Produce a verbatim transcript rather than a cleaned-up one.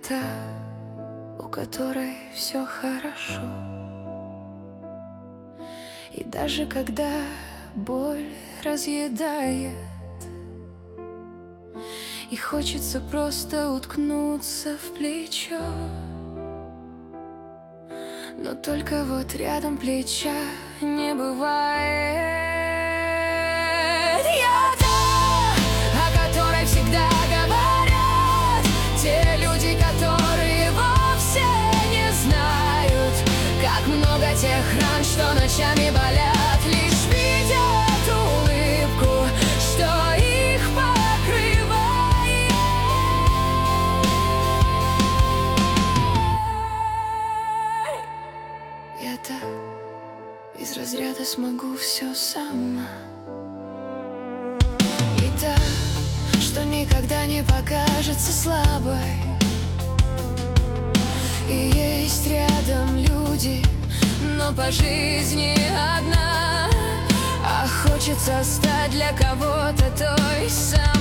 та, у которой все хорошо. И даже когда боль разъедает и хочется просто уткнуться в плечо, но только вот рядом плеча не бывает. Я та, о которой всегда говорят те люди, которые вовсе не знают, как много тех ран, что ночами болят, лишь видят улыбку, что их покрывает. Я та, из разряда смогу все сама, и та, что никогда не покажется слабой. И есть рядом люди, но по жизни одна, а хочется стать для кого-то той самой.